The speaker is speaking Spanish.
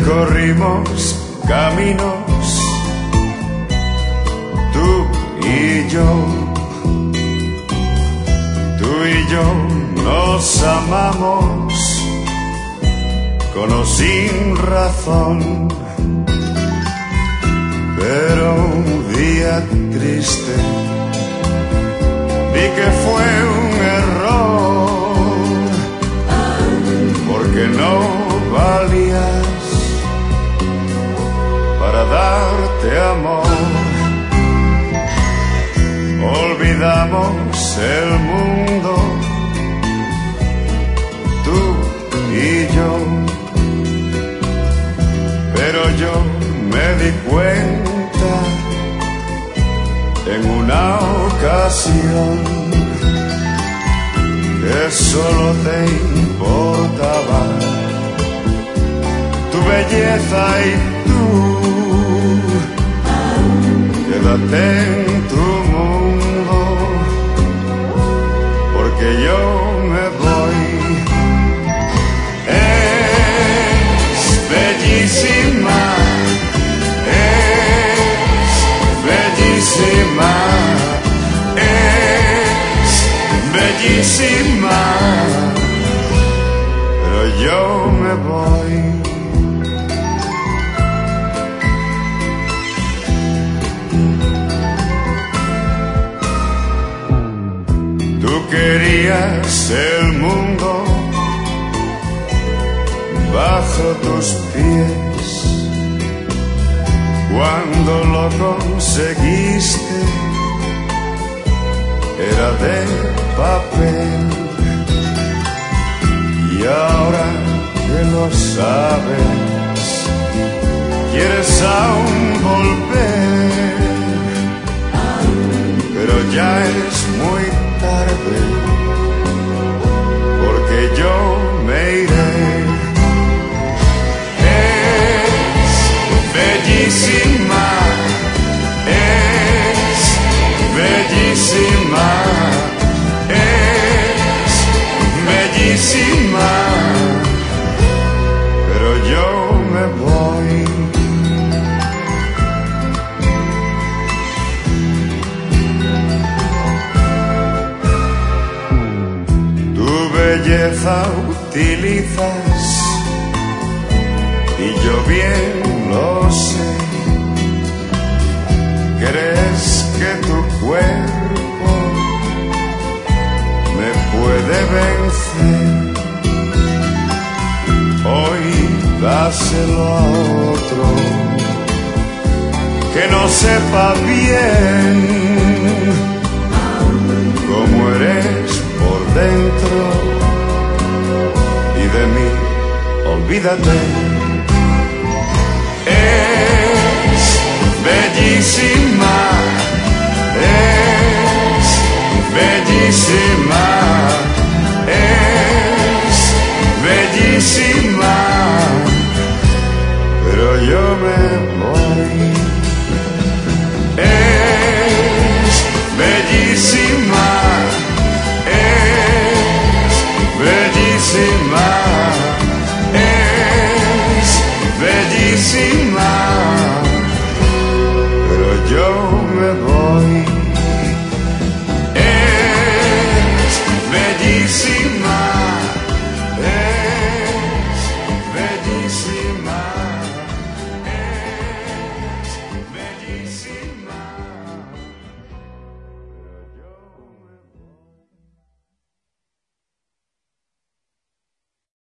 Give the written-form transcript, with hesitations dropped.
Recorrimos caminos, tú y yo nos amamos con o sin razón, pero un día triste vi que fue un error, porque no valías para darte amor. Olvidamos el mundo, tú y yo, pero yo me di cuenta en una ocasión que solo te importaba tu belleza y tú. Quédate en tu mundo, porque yo me voy. Es bellísima, es bellísima, es bellísima, pero yo me voy. Querías el mundo bajo tus pies. Cuando lo conseguiste era de papel, y ahora que lo sabes quieres aún volver, pero ya es muy tarde, porque yo me iré. Es bellísima, es bellísima, es bellísima, pero yo me voy. Belleza utilizas y yo bien lo sé. ¿Crees que tu cuerpo me puede vencer? Hoy dáselo a otro que no sepa bien cómo eres por dentro, y de mí olvídate. Es bellísima, es bellísima.